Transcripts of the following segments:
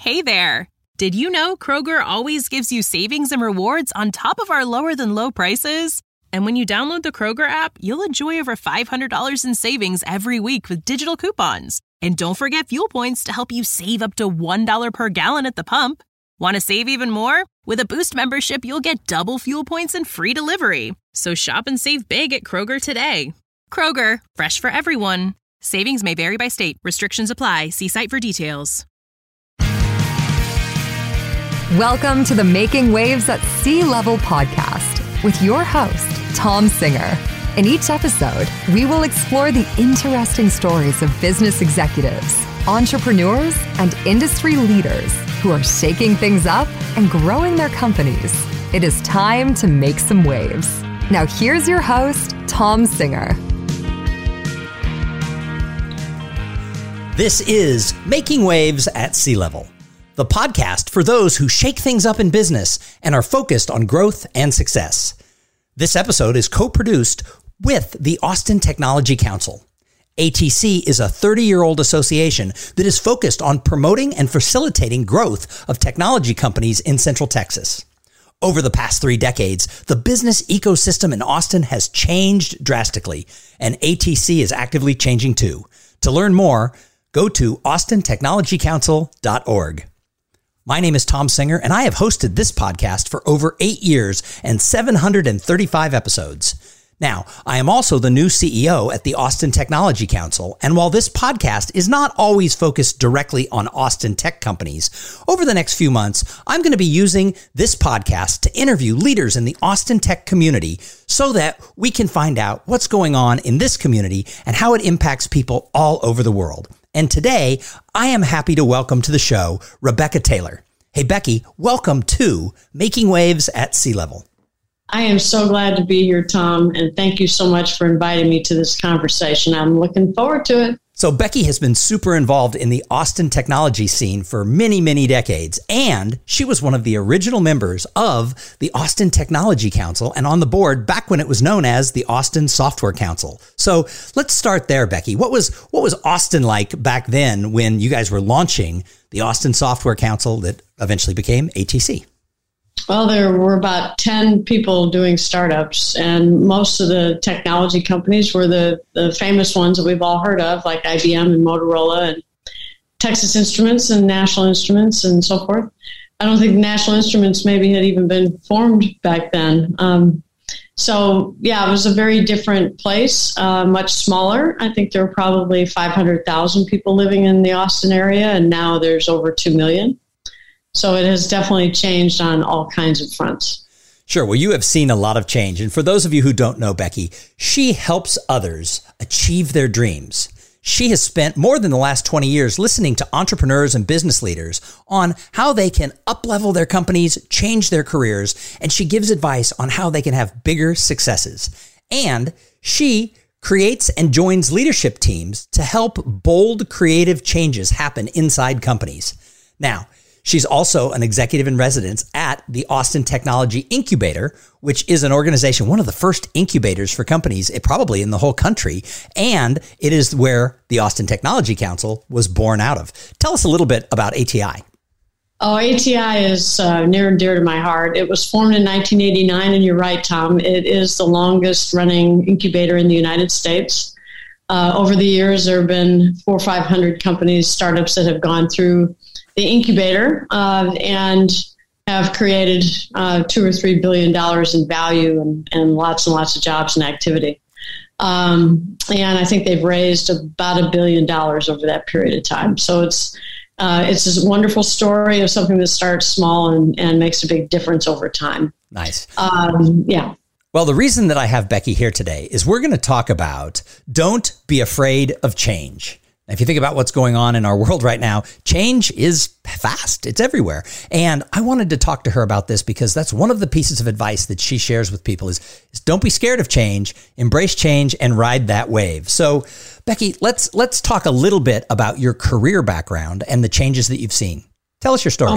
Hey there! Did you know Kroger always gives you savings and rewards on top of our lower-than-low prices? And when you download the Kroger app, you'll enjoy over $500 in savings every week with digital coupons. And don't forget fuel points to help you save up to $1 per gallon at the pump. Want to save even more? With a Boost membership, you'll get double fuel points and free delivery. So shop and save big at Kroger today. Kroger, fresh for everyone. Savings may vary by state. Restrictions apply. See site for details. Welcome to the Making Waves at Sea Level podcast with your host, Tom Singer. In each episode, we will explore the interesting stories of business executives, entrepreneurs, and industry leaders who are shaking things up and growing their companies. It is time to make some waves. Now here's your host, Tom Singer. This is Making Waves at Sea Level, the podcast for those who shake things up in business and are focused on growth and success. This episode is co-produced with the Austin Technology Council. ATC is a 30-year-old association that is focused on promoting and facilitating growth of technology companies in Central Texas. Over the past 3 decades, the business ecosystem in Austin has changed drastically, and ATC is actively changing too. To learn more, go to austintechnologycouncil.org. My name is Tom Singer, and I have hosted this podcast for over 8 years and 735 episodes. Now, I am also the new CEO at the Austin Technology Council, and while this podcast is not always focused directly on Austin tech companies, over the next few months, I'm going to be using this podcast to interview leaders in the Austin tech community so that we can find out what's going on in this community and how it impacts people all over the world. And today, I am happy to welcome to the show Rebecca Taylor. Hey, Becky, welcome to Making Waves at Sea Level. I am so glad to be here, Tom, and thank you so much for inviting me to this conversation. I'm looking forward to it. So Becky has been super involved in the Austin technology scene for many, many decades, and she was one of the original members of the Austin Technology Council and on the board back when it was known as the Austin Software Council. So let's start there, Becky. What was Austin like back then when you guys were launching the Austin Software Council that eventually became ATC? Well, there were about 10 people doing startups, and most of the technology companies were the famous ones that we've all heard of, like IBM and Motorola and Texas Instruments and National Instruments and so forth. I don't think National Instruments maybe had even been formed back then. So, yeah, it was a very different place, much smaller. I think there were probably 500,000 people living in the Austin area, and now there's over 2 million. So it has definitely changed on all kinds of fronts. Sure. Well, you have seen a lot of change. And for those of you who don't know Becky, she helps others achieve their dreams. She has spent more than the last 20 years listening to entrepreneurs and business leaders on how they can up-level their companies, change their careers, and she gives advice on how they can have bigger successes. And she creates and joins leadership teams to help bold, creative changes happen inside companies. Now, she's also an executive in residence at the Austin Technology Incubator, which is an organization, one of the first incubators for companies, probably in the whole country. And it is where the Austin Technology Council was born out of. Tell us a little bit about ATI. Oh, ATI is near and dear to my heart. It was formed in 1989, and you're right, Tom. It is the longest running incubator in the United States. Over the years, there have been 400 or 500 companies, startups that have gone through the incubator and have created $2 or $3 billion in value and lots of jobs and activity. And I think they've raised about $1 billion over that period of time. So it's this wonderful story of something that starts small and makes a big difference over time. Nice. Yeah. Well, the reason that I have Becky here today is we're going to talk about don't be afraid of change. If you think about what's going on in our world right now, change is fast. It's everywhere. And I wanted to talk to her about this because that's one of the pieces of advice that she shares with people is don't be scared of change, embrace change, and ride that wave. So, Becky, let's talk a little bit about your career background and the changes that you've seen. Tell us your story.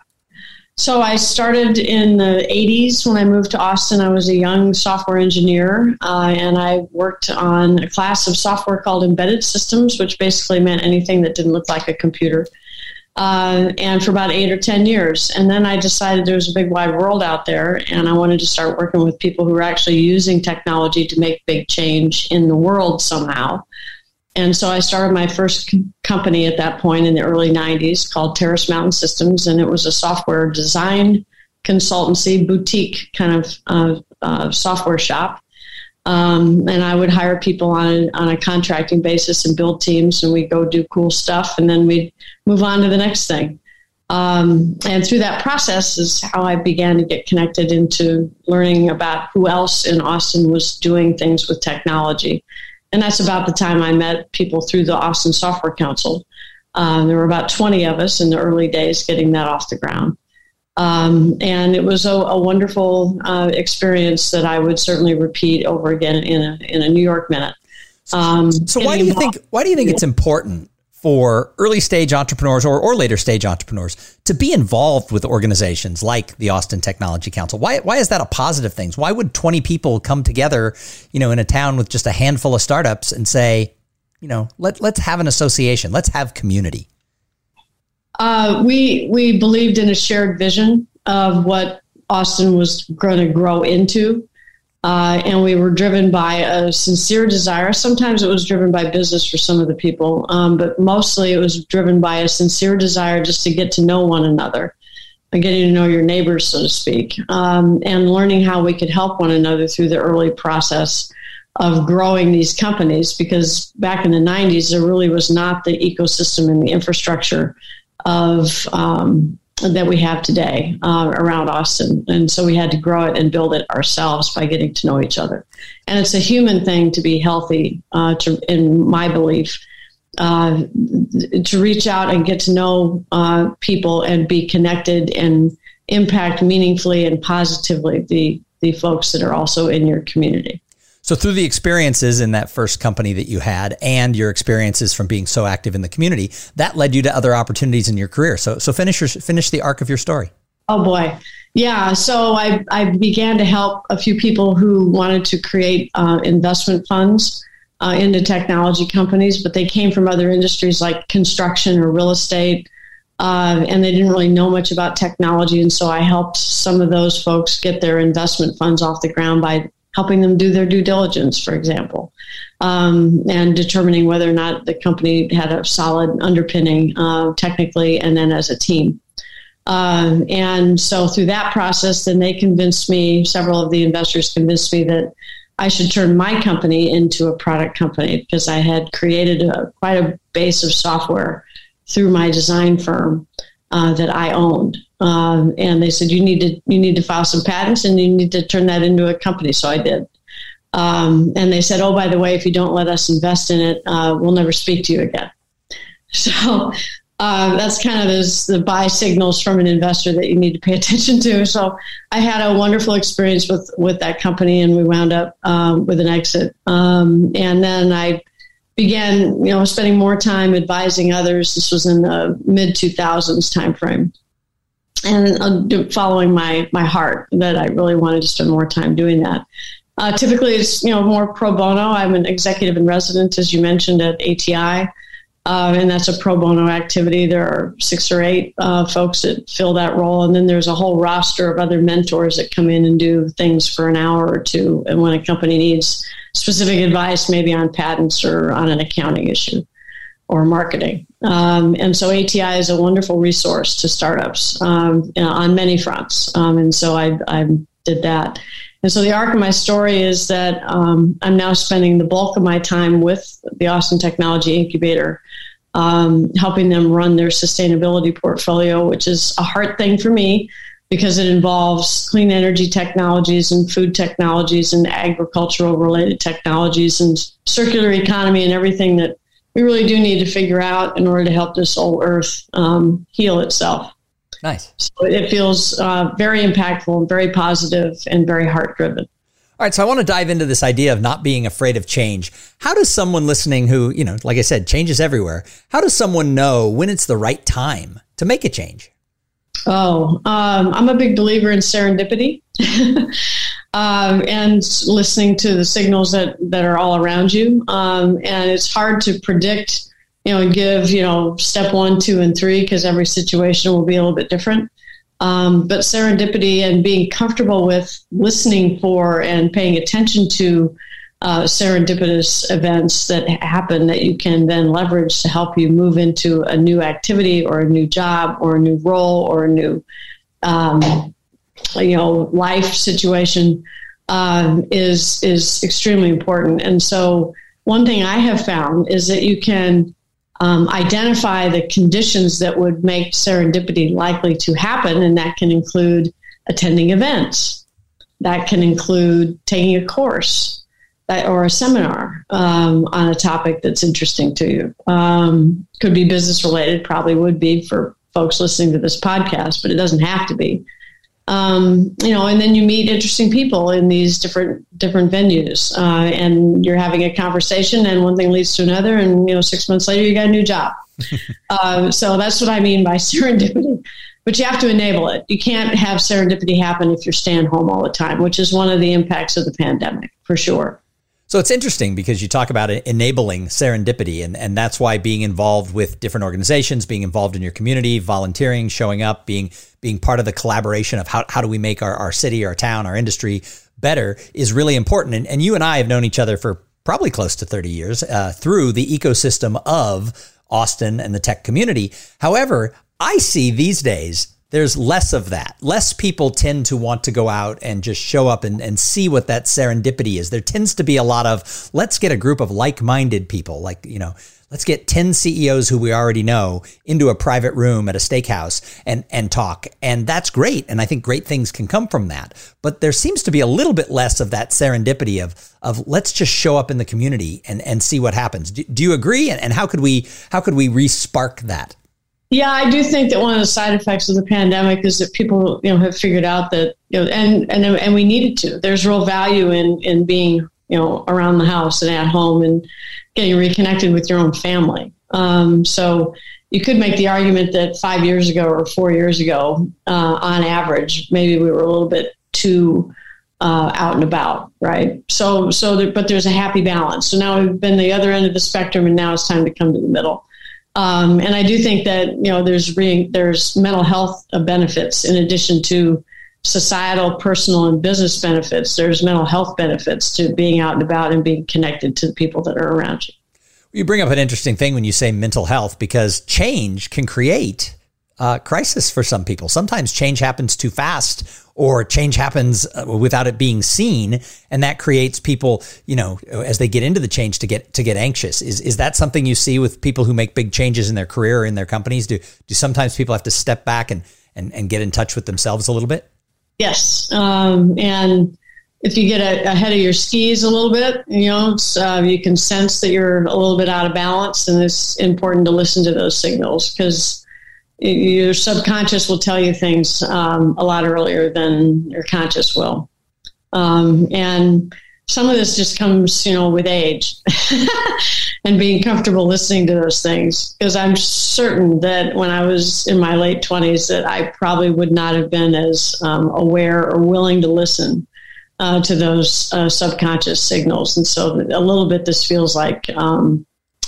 So I started in the 80s when I moved to Austin. I was a young software engineer, and I worked on a class of software called embedded systems, which basically meant anything that didn't look like a computer. and for about 8 or 10 years. And then I decided there was a big wide world out there, and I wanted to start working with people who were actually using technology to make big change in the world somehow. And so I started my first company at that point in the early 90s called Terrace Mountain Systems, and it was a software design consultancy boutique kind of software shop. And I would hire people on a contracting basis and build teams, and we'd go do cool stuff, and then we'd move on to the next thing. And through that process is how I began to get connected into learning about who else in Austin was doing things with technology. And that's about the time I met people through the Austin Software Council. There were about 20 of us in the early days getting that off the ground. And it was a wonderful experience that I would certainly repeat over again in a New York minute. So why do you think it's important for early stage entrepreneurs or later stage entrepreneurs to be involved with organizations like the Austin Technology Council? Why is that a positive thing? Why would 20 people come together, in a town with just a handful of startups and say, let's have an association, let's have community? We believed in a shared vision of what Austin was going to grow into. And we were driven by a sincere desire. Sometimes it was driven by business for some of the people, but mostly it was driven by a sincere desire just to get to know one another and getting to know your neighbors, so to speak, and learning how we could help one another through the early process of growing these companies. Because back in the 90s, there really was not the ecosystem and the infrastructure of that we have today around Austin. And so we had to grow it and build it ourselves by getting to know each other. And it's a human thing to be healthy, in my belief, to reach out and get to know people and be connected and impact meaningfully and positively the folks that are also in your community. So through the experiences in that first company that you had and your experiences from being so active in the community, that led you to other opportunities in your career. So finish the arc of your story. Oh, boy. Yeah. So I began to help a few people who wanted to create investment funds into technology companies, but they came from other industries like construction or real estate, and they didn't really know much about technology. And so I helped some of those folks get their investment funds off the ground by helping them do their due diligence, for example, and determining whether or not the company had a solid underpinning technically and then as a team. And so through that process, then they convinced me, several of the investors convinced me that I should turn my company into a product company because I had created quite a base of software through my design firm that I owned. And they said, you need to file some patents and you need to turn that into a company. So I did. And they said, oh, by the way, if you don't let us invest in it, we'll never speak to you again. So that's kind of the buy signals from an investor that you need to pay attention to. So I had a wonderful experience with that company, and we wound up with an exit. And then I began, spending more time advising others. This was in the mid-2000s timeframe. And following my heart that I really wanted to spend more time doing that. Typically, it's more pro bono. I'm an executive in residence, as you mentioned, at ATI, and that's a pro bono activity. There are 6 or 8 folks that fill that role, and then there's a whole roster of other mentors that come in and do things for an hour or two. And when a company needs specific advice, maybe on patents or on an accounting issue or marketing. And so ATI is a wonderful resource to startups on many fronts. And so I did that. And so the arc of my story is that I'm now spending the bulk of my time with the Austin Technology Incubator, helping them run their sustainability portfolio, which is a hard thing for me because it involves clean energy technologies and food technologies and agricultural related technologies and circular economy and everything that we really do need to figure out in order to help this old earth heal itself. Nice. So it feels very impactful and very positive and very heart-driven. All right, so I want to dive into this idea of not being afraid of change. How does someone listening who, like I said, change is everywhere, how does someone know when it's the right time to make a change? I'm a big believer in serendipity and listening to the signals that are all around you. And it's hard to predict give, step 1, 2, and 3, because every situation will be a little bit different. But serendipity and being comfortable with listening for and paying attention to serendipitous events that happen that you can then leverage to help you move into a new activity or a new job or a new role or a new, life situation is extremely important. And so one thing I have found is that you can identify the conditions that would make serendipity likely to happen. And that can include attending events. That can include taking a course or a seminar on a topic that's interesting to you. Could be business related, probably would be for folks listening to this podcast, but it doesn't have to be. And then you meet interesting people in these different venues, and you're having a conversation, and one thing leads to another, and 6 months later you got a new job. So that's what I mean by serendipity. But you have to enable it. You can't have serendipity happen if you're staying home all the time, which is one of the impacts of the pandemic, for sure. So it's interesting because you talk about enabling serendipity, and that's why being involved with different organizations, being involved in your community, volunteering, showing up, being part of the collaboration of how do we make our city, our town, our industry better is really important. And you and I have known each other for probably close to 30 years through the ecosystem of Austin and the tech community. However, I see these days there's less of that. Less people tend to want to go out and just show up and see what that serendipity is. There tends to be a lot of, let's get a group of like-minded people, let's get 10 CEOs who we already know into a private room at a steakhouse and talk. And that's great. And I think great things can come from that. But there seems to be a little bit less of that serendipity of let's just show up in the community and see what happens. Do you agree? And how could we re-spark that? Yeah, I do think that one of the side effects of the pandemic is that people, have figured out that, and we needed to. There's real value in being, around the house and at home and getting reconnected with your own family. So you could make the argument that 5 years ago or 4 years ago, on average, maybe we were a little bit too out and about, right? But there's a happy balance. So now we've been the other end of the spectrum, and now it's time to come to the middle. And I do think that, there's mental health benefits in addition to societal, personal, and business benefits. There's mental health benefits to being out and about and being connected to the people that are around you. You bring up an interesting thing when you say mental health, because change can create crisis for some people. Sometimes change happens too fast, or change happens without it being seen, and that creates people, as they get into the change, to get anxious. Is that something you see with people who make big changes in their career or in their companies? Do sometimes people have to step back and get in touch with themselves a little bit? Yes, and if you get ahead of your skis a little bit, you can sense that you're a little bit out of balance, and it's important to listen to those signals, because your subconscious will tell you things a lot earlier than your conscious will. And some of this just comes, with age and being comfortable listening to those things. Because I'm certain that when I was in my late 20s, that I probably would not have been as aware or willing to listen to those subconscious signals. And so a little bit, this feels like something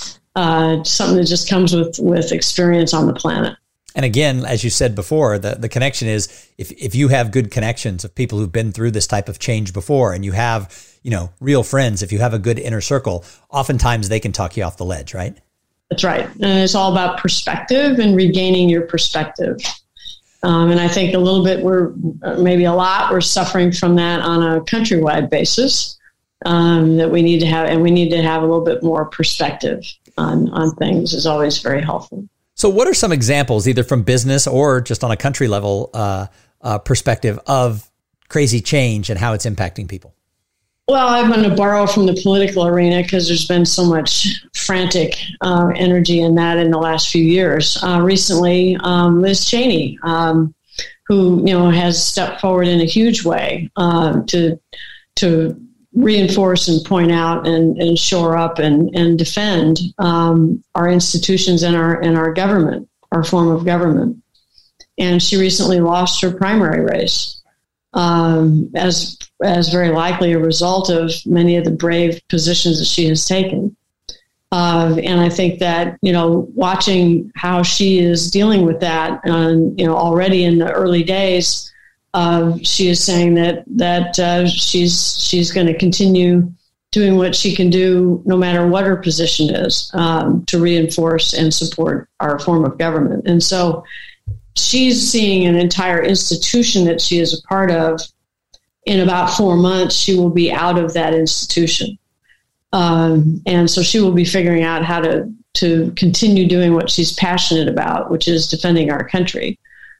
that just comes with experience on the planet. And again, as you said before, the connection is if you have good connections of people who've been through this type of change before, and you have, real friends, if you have a good inner circle, oftentimes they can talk you off the ledge, right? That's right. And it's all about perspective and regaining your perspective. And I think a little bit, we're suffering from that on a countrywide basis, that we need to have, and we need to have a little bit more perspective on things is always very helpful. So what are some examples, either from business or just on a country level perspective, of crazy change and how it's impacting people? Well, I'm going to borrow from the political arena because there's been so much frantic energy in that in the last few years. Recently, Liz Cheney, who has stepped forward in a huge way to reinforce and point out and shore up and defend our institutions and our government, our form of government. And she recently lost her primary race, as very likely a result of many of the brave positions that she has taken. And I think that, watching how she is dealing with that, already in the early days, she is saying that she's going to continue doing what she can do no matter what her position is, to reinforce and support our form of government. And so she's seeing an entire institution that she is a part of. In about 4 months, she will be out of that institution. And so she will be figuring out how to continue doing what she's passionate about, which is defending our country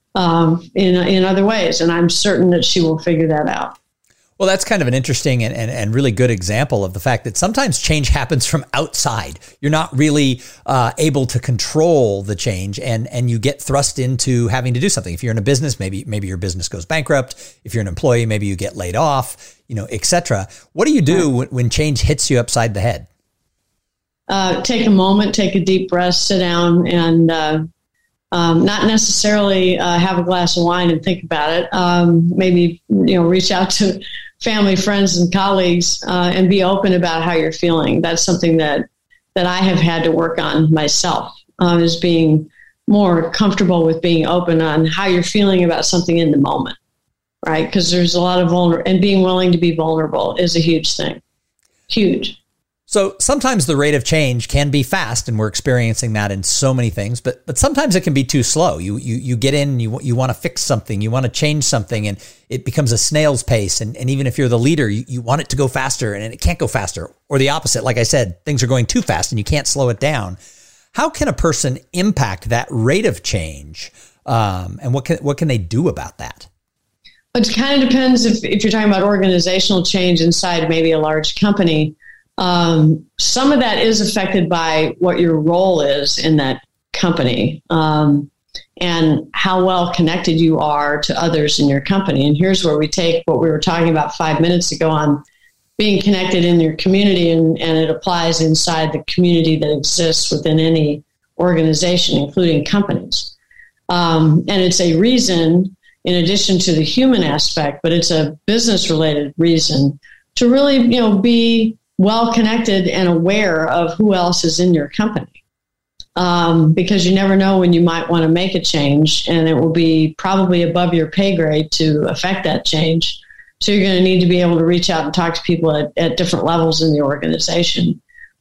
in other ways. And I'm certain that she will figure that out. Well, that's kind of an interesting and really good example of the fact that sometimes change happens from outside. You're not really able to control the change, and you get thrust into having to do something. If you're in a business, maybe your business goes bankrupt. If you're an employee, maybe you get laid off, et cetera. What do you do when change hits you upside the head? Take a moment, take a deep breath, sit down, and not necessarily have a glass of wine and think about it. Maybe, reach out to family, friends, and colleagues, and be open about how you're feeling. That's something that I have had to work on myself, is being more comfortable with being open on how you're feeling about something in the moment, right? Because there's a lot of and being willing to be vulnerable is a huge thing. Huge. So sometimes the rate of change can be fast, and we're experiencing that in so many things, but sometimes it can be too slow. You get in, you want to fix something, you want to change something, and it becomes a snail's pace. And even if you're the leader, you want it to go faster, and it can't go faster. Or the opposite, like I said, things are going too fast and you can't slow it down. How can a person impact that rate of change? And what can they do about that? It kind of depends if you're talking about organizational change inside maybe a large company. Some of that is affected by what your role is in that company, and how well connected you are to others in your company. And here's where we take what we were talking about 5 minutes ago on being connected in your community, and it applies inside the community that exists within any organization, including companies. And it's a reason, in addition to the human aspect, but it's a business related reason to really, be well connected and aware of who else is in your company, because you never know when you might want to make a change, and it will be probably above your pay grade to affect that change. So you're going to need to be able to reach out and talk to people at different levels in the organization,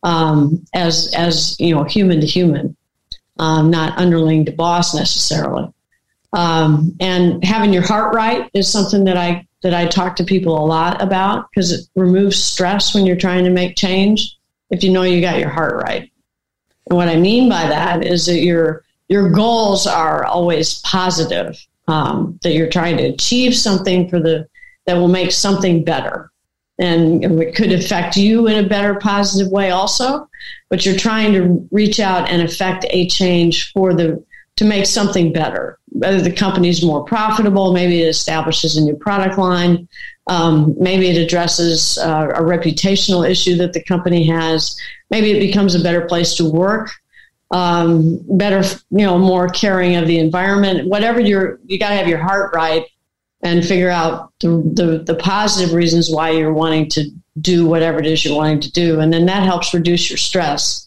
as human to human, not underling to boss necessarily. And having your heart right is something that I talk to people a lot about, because it removes stress when you're trying to make change, if you know you got your heart right. And what I mean by that is that your goals are always positive, that you're trying to achieve something that will make something better. And it could affect you in a better, positive way also, but you're trying to reach out and affect a change to make something better. Whether the company's more profitable, maybe it establishes a new product line, maybe it addresses a reputational issue that the company has, maybe it becomes a better place to work, better, more caring of the environment. Whatever you got to have your heart right and figure out the positive reasons why you're wanting to do whatever it is you're wanting to do, and then that helps reduce your stress.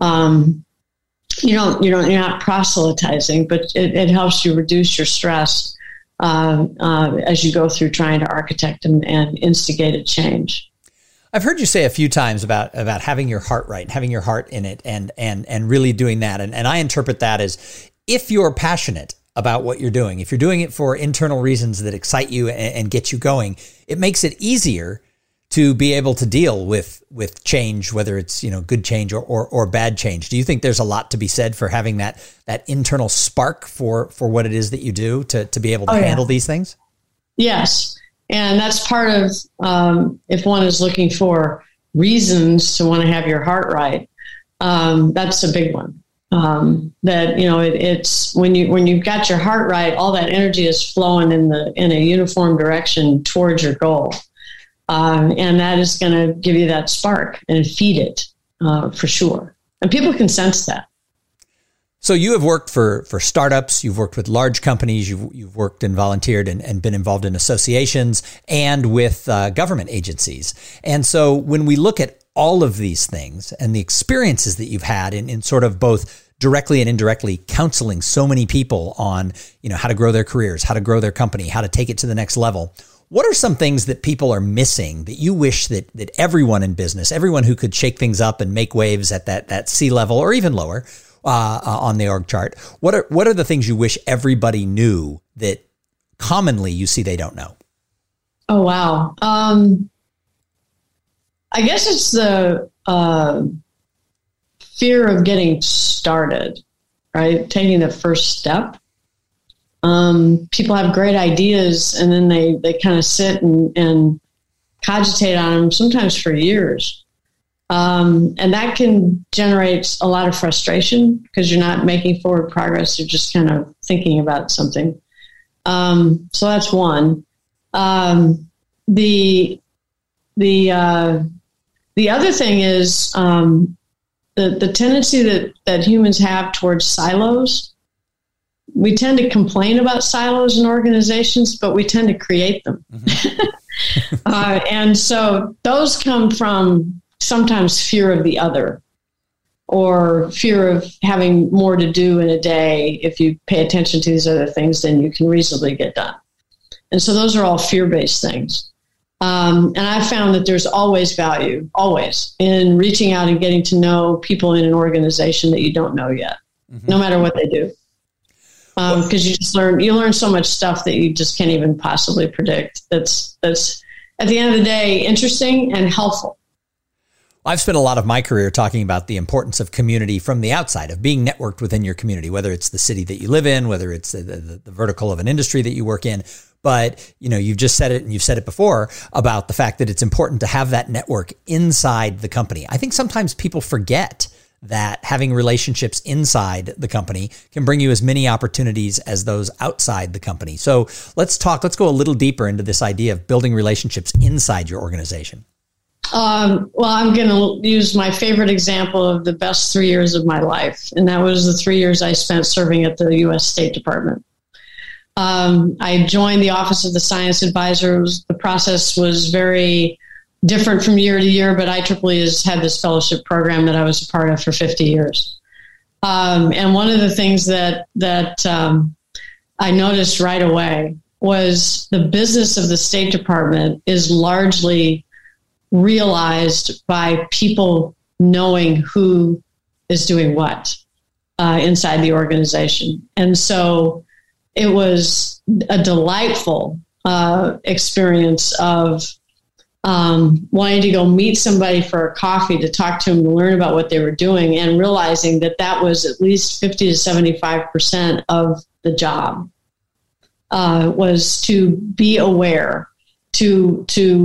You're not proselytizing, but it helps you reduce your stress as you go through trying to architect and instigate a change. I've heard you say a few times about having your heart right, having your heart in it, and really doing that. And I interpret that as, if you're passionate about what you're doing, if you're doing it for internal reasons that excite you and get you going, it makes it easier to be able to deal with change, whether it's, good change or bad change. Do you think there's a lot to be said for having that internal spark for what it is that you do to be able to handle these things? Yes. And that's part of, if one is looking for reasons to want to have your heart right, that's a big one. It's when you've got your heart right, all that energy is flowing in a uniform direction towards your goal. And that is going to give you that spark and feed it, for sure. And people can sense that. So you have worked for startups, you've worked with large companies, you've worked and volunteered and been involved in associations and with government agencies. And so when we look at all of these things and the experiences that you've had in sort of both directly and indirectly counseling so many people on, how to grow their careers, how to grow their company, how to take it to the next level, what are some things that people are missing that you wish that everyone in business, everyone who could shake things up and make waves at that C level or even lower, on the org chart, what are the things you wish everybody knew that commonly you see they don't know? Oh, wow. I guess it's the fear of getting started, right? Taking the first step. People have great ideas and then they kind of sit and cogitate on them, sometimes for years. And that can generate a lot of frustration because you're not making forward progress. You're just kind of thinking about something. So that's one. The other thing is the tendency that humans have towards silos. We tend to complain about silos in organizations, but we tend to create them. Mm-hmm. And so those come from sometimes fear of the other or fear of having more to do in a day. If you pay attention to these other things, then you can reasonably get done. And so those are all fear-based things. And I've found that there's always value, always, in reaching out and getting to know people in an organization that you don't know yet, no matter what they do. Because you learn so much stuff that you just can't even possibly predict. That's at the end of the day, interesting and helpful. I've spent a lot of my career talking about the importance of community from the outside, of being networked within your community, whether it's the city that you live in, whether it's the vertical of an industry that you work in. But, you've just said it and you've said it before about the fact that it's important to have that network inside the company. I think sometimes people forget that having relationships inside the company can bring you as many opportunities as those outside the company. So let's go a little deeper into this idea of building relationships inside your organization. Well, I'm going to use my favorite example of the best 3 years of my life. And that was the 3 years I spent serving at the U.S. State Department. I joined the Office of the Science Advisor. The process was very different from year to year, but IEEE has had this fellowship program that I was a part of for 50 years. And one of the things that I noticed right away was the business of the State Department is largely realized by people knowing who is doing what inside the organization. And so it was a delightful experience of wanting to go meet somebody for a coffee, to talk to them, to learn about what they were doing, and realizing that was at least 50 to 75% of the job, was to be aware, to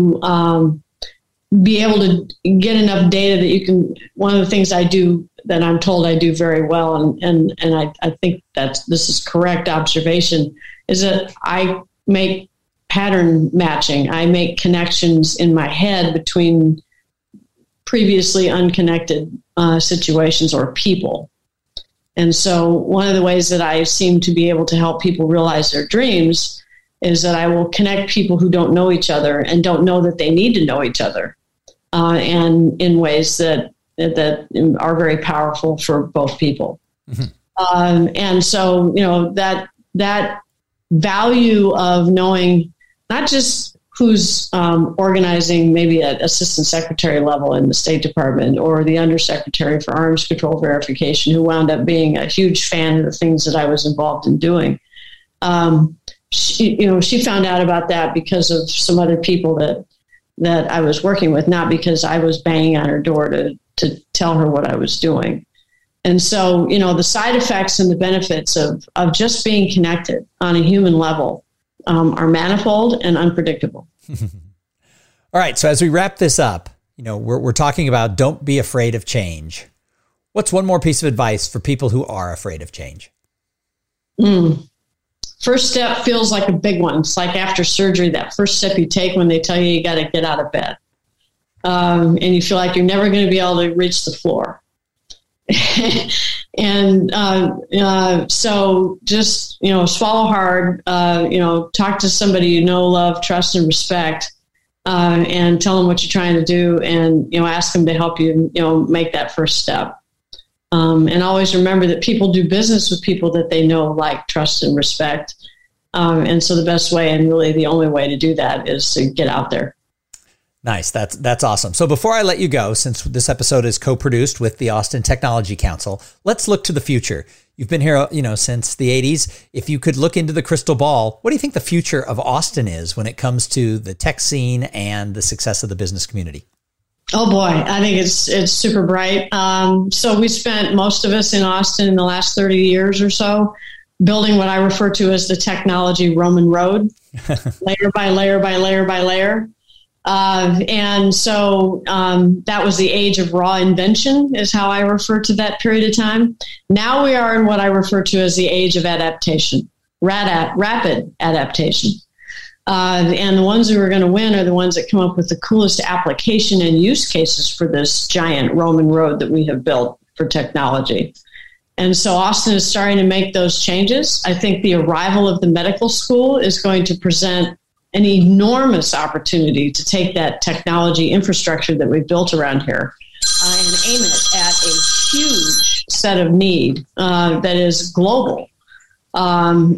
be able to get enough data that you can. One of the things I do that I'm told I do very well, and I think that this is correct observation, is that I make pattern matching. I make connections in my head between previously unconnected situations or people. And so one of the ways that I seem to be able to help people realize their dreams is that I will connect people who don't know each other and don't know that they need to know each other, and in ways that are very powerful for both people. Mm-hmm. And so, that value of knowing not just who's organizing maybe at assistant secretary level in the State Department, or the undersecretary for arms control verification, who wound up being a huge fan of the things that I was involved in doing. She found out about that because of some other people that I was working with, not because I was banging on her door to tell her what I was doing. And so, the side effects and the benefits of just being connected on a human level are manifold and unpredictable. All right. So as we wrap this up, we're talking about don't be afraid of change. What's one more piece of advice for people who are afraid of change? First step feels like a big one. It's like after surgery, that first step you take when they tell you got to get out of bed. And you feel like you're never going to be able to reach the floor. And so just, swallow hard, talk to somebody you know, love, trust, and respect, and tell them what you're trying to do, and, ask them to help you, make that first step. And always remember that people do business with people that they know, like, trust, and respect. And so the best way, and really the only way to do that, is to get out there. Nice. That's awesome. So before I let you go, since this episode is co-produced with the Austin Technology Council, let's look to the future. You've been here, since the 80s. If you could look into the crystal ball, what do you think the future of Austin is when it comes to the tech scene and the success of the business community? Oh boy, I think it's super bright. So we spent, most of us in Austin, in the last 30 years or so, building what I refer to as the technology Roman road, layer by layer by layer by layer. And so that was the age of raw invention, is how I refer to that period of time. Now we are in what I refer to as the age of adaptation, rapid adaptation. And the ones who are going to win are the ones that come up with the coolest application and use cases for this giant Roman road that we have built for technology. And so Austin is starting to make those changes. I think the arrival of the medical school is going to present an enormous opportunity to take that technology infrastructure that we've built around here and aim it at a huge set of need that is global. And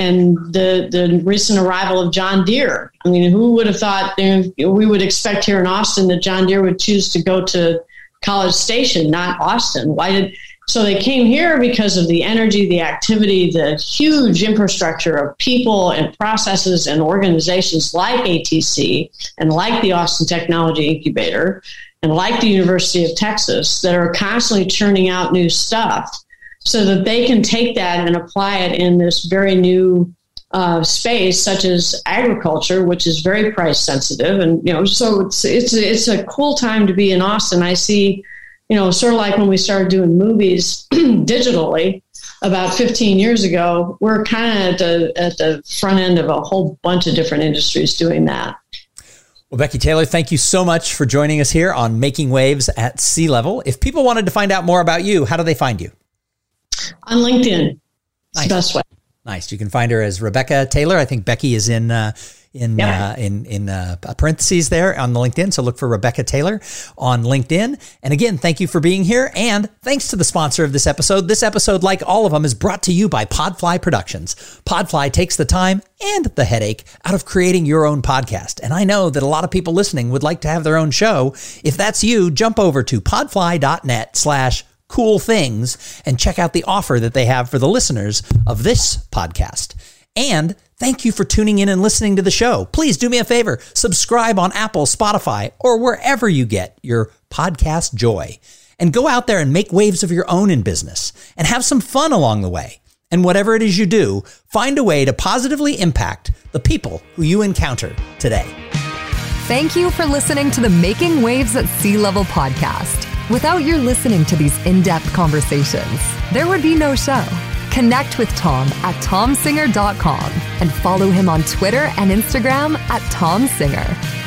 the recent arrival of John Deere. I mean, who would have thought we would expect here in Austin that John Deere would choose to go to College Station, not Austin? So they came here because of the energy, the activity, the huge infrastructure of people and processes and organizations like ATC and like the Austin Technology Incubator and like the University of Texas that are constantly churning out new stuff, so that they can take that and apply it in this very new space, such as agriculture, which is very price sensitive. And, so it's a cool time to be in Austin. I see, sort of like when we started doing movies digitally about 15 years ago, we're kind of at the front end of a whole bunch of different industries doing that. Well, Becky Taylor, thank you so much for joining us here on Making Waves at Sea Level. If people wanted to find out more about you, how do they find you? On LinkedIn. It's nice. The best way. Nice. You can find her as Rebecca Taylor. I think Becky is in parentheses there on the LinkedIn. So look for Rebecca Taylor on LinkedIn. And again, thank you for being here. And thanks to the sponsor of this episode. This episode, like all of them, is brought to you by Podfly Productions. Podfly takes the time and the headache out of creating your own podcast. And I know that a lot of people listening would like to have their own show. If that's you, jump over to podfly.net/cool things and check out the offer that they have for the listeners of this podcast. And thank you for tuning in and listening to the show. Please do me a favor, subscribe on Apple, Spotify, or wherever you get your podcast joy. And go out there and make waves of your own in business and have some fun along the way. And whatever it is you do, find a way to positively impact the people who you encounter today. Thank you for listening to the Making Waves at Sea Level podcast. Without your listening to these in-depth conversations, there would be no show. Connect with Tom at tomsinger.com and follow him on Twitter and Instagram at tomsinger.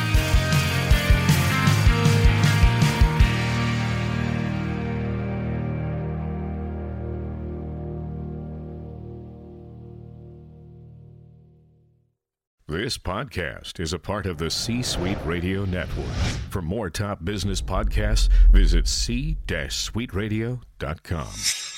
This podcast is a part of the C-Suite Radio Network. For more top business podcasts, visit c-suiteradio.com.